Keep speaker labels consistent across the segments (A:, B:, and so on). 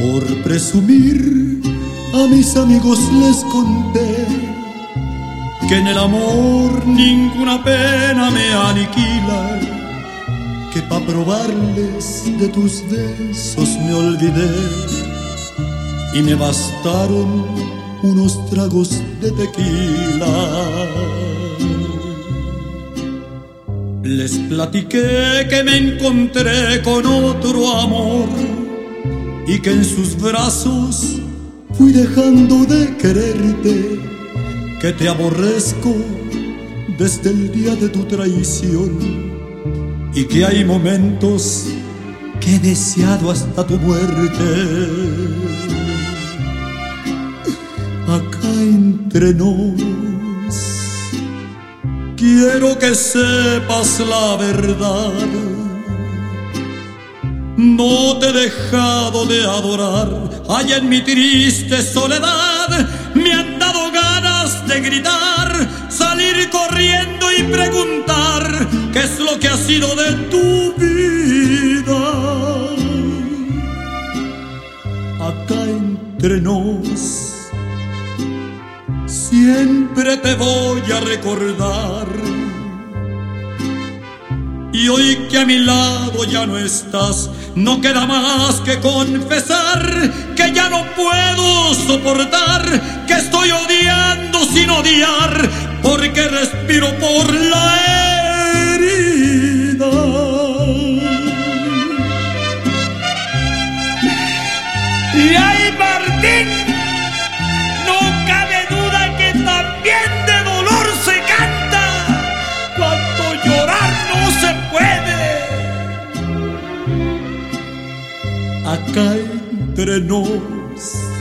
A: Por presumir a mis amigos les conté que en el amor ninguna pena me aniquila, que pa' probarles de tus besos me olvidé y me bastaron unos tragos de tequila. Les platiqué que me encontré con otro amor y que en sus brazos fui dejando de quererte, que te aborrezco desde el día de tu traición y que hay momentos que he deseado hasta tu muerte. Acá entre nos, quiero que sepas la verdad. No te he dejado de adorar, allá en mi triste soledad me han dado ganas de gritar, salir corriendo y preguntar qué es lo que ha sido de tu vida. Acá entre nos, siempre te voy a recordar. Y hoy que a mi lado ya no estás, no queda más que confesar que ya no puedo soportar, que estoy odiando sin odiar, porque respiro por la herida.
B: Y ay, Martín, no cabe duda que también de dolor se canta cuando llorar no se puede.
A: Acá entre nos,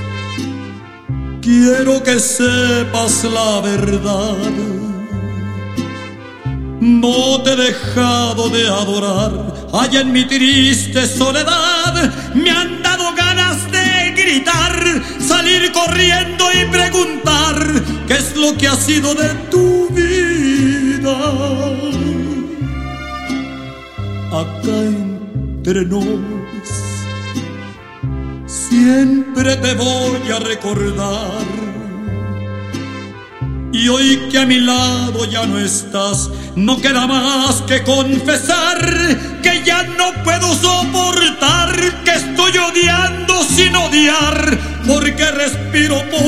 A: quiero que sepas la verdad. No te he dejado de adorar, allá en mi triste soledad me han dado ganas de gritar, salir corriendo y preguntar qué es lo que ha sido de tu vida. Acá entre nos, siempre te voy a recordar. Y hoy que a mi lado ya no estás, no queda más que confesar que ya no puedo soportar, que estoy odiando sin odiar, porque respiro por